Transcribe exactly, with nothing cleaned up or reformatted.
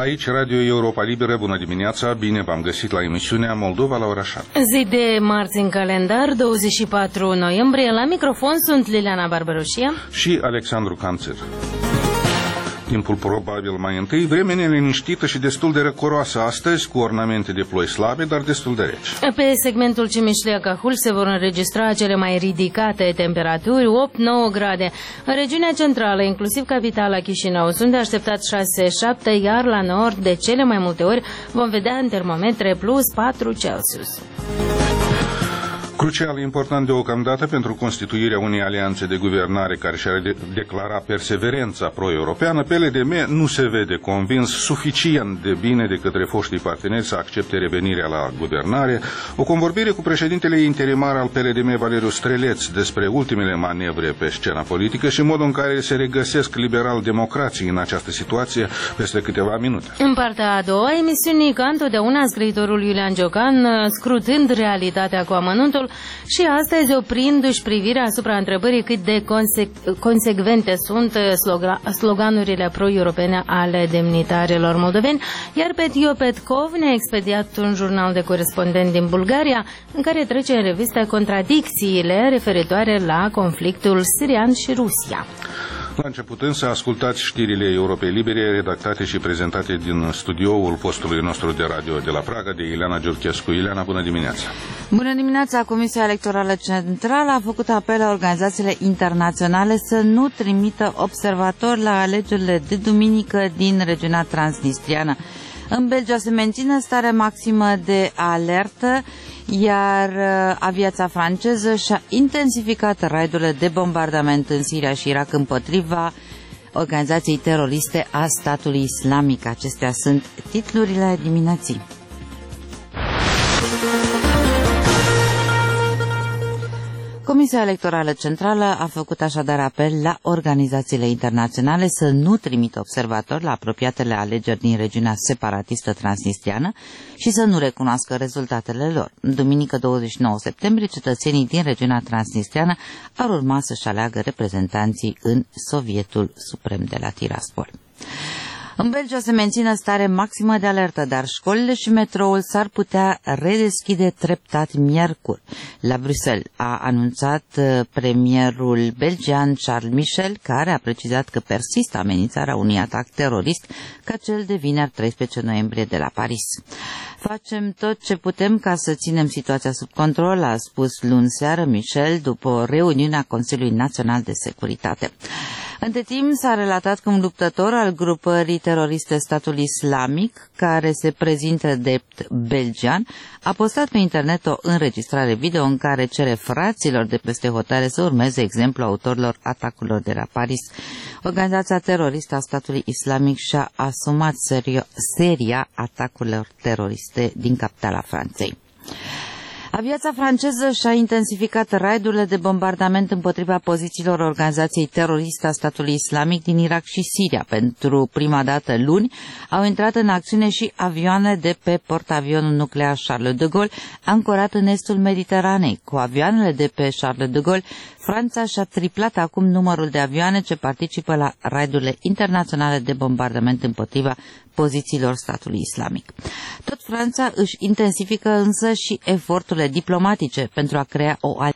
Aici, Radio Europa Liberă, bună dimineața, bine v-am găsit la emisiunea Moldova la ora șapte. Zi de marți în calendar, douăzeci și patru noiembrie, la microfon sunt Liliana Barbaroșia și Alexandru Canțir. Timpul probabil mai întâi, vreme neliniștită și destul de răcoroasă astăzi, cu ornamente de ploi slabe, dar destul de reci. Pe segmentul Cimișlea-Cahul se vor înregistra cele mai ridicate temperaturi, opt nouă grade. În regiunea centrală, inclusiv capitala Chișinău, sunt de așteptat șase șapte, iar la nord, de cele mai multe ori, vom vedea în termometre plus patru Celsius. Crucial important deocamdată pentru constituirea unei alianțe de guvernare care și-ar de declara perseverența pro-europeană, P L D M nu se vede convins suficient de bine de către foștii parteneri să accepte revenirea la guvernare. O convorbire cu președintele interimar al P L D M, Valeriu Streleț, despre ultimele manevre pe scena politică și modul în care se regăsesc liberal-democrații în această situație peste câteva minute. În partea a doua emisiunii, ca întotdeauna, scriitorul Iulian Giocan, scrutând realitatea cu amănuntul, și astăzi oprindu-și privirea asupra întrebării cât de conse consecvente sunt sloganurile pro-europene ale demnitarilor moldoveni, iar Petio Petkov ne-a expediat un jurnal de corespondent din Bulgaria în care trece în revistă contradicțiile referitoare la conflictul sirian și Rusia. La început însă ascultați știrile Europei Libere, redactate și prezentate din studioul postului nostru de radio de la Praga, de Ileana Giurchescu. Ileana, bună dimineața! Bună dimineața! Comisia Electorală Centrală a făcut apel la organizațiile internaționale să nu trimită observatori la alegerile de duminică din regiunea transnistriană. În Belgia se menține stare maximă de alertă, iar aviația franceză și-a intensificat raidurile de bombardament în Siria și Irak împotriva organizației teroriste a statului islamic. Acestea sunt titlurile dimineții. Comisia Electorală Centrală a făcut așadar apel la organizațiile internaționale să nu trimită observatori la apropiatele alegeri din regiunea separatistă transnistriană și să nu recunoască rezultatele lor. Duminică douăzeci și nouă septembrie, cetățenii din regiunea transnistriană ar urma să-și aleagă reprezentanții în Sovietul Suprem de la Tiraspol. În Belgia se menține stare maximă de alertă, dar școlile și metroul s-ar putea redeschide treptat miercuri. La Bruxelles a anunțat premierul belgian Charles Michel, care a precizat că persistă amenințarea unui atac terorist ca cel de vineri treisprezece noiembrie de la Paris. Facem tot ce putem ca să ținem situația sub control, a spus luni seară Michel după o reuniune a Consiliului Național de Securitate. Între timp s-a relatat că un luptător al grupării teroriste Statul Islamic, care se prezintă drept belgian, a postat pe internet o înregistrare video în care cere fraților de peste hotare să urmeze exemplul autorilor atacurilor de la Paris. Organizația teroristă a Statului Islamic și-a asumat serio, seria atacurilor teroriste din capitala Franței. Aviația franceză și-a intensificat raidurile de bombardament împotriva pozițiilor organizației teroriste a Statului Islamic din Irak și Siria. Pentru prima dată luni au intrat în acțiune și avioane de pe portavionul nuclear Charles de Gaulle, ancorat în estul Mediteranei. Cu avioanele de pe Charles de Gaulle, Franța și-a triplat acum numărul de avioane ce participă la raidurile internaționale de bombardament împotriva pozițiilor Statului Islamic. Tot Franța își intensifică însă și eforturile diplomatice pentru a crea o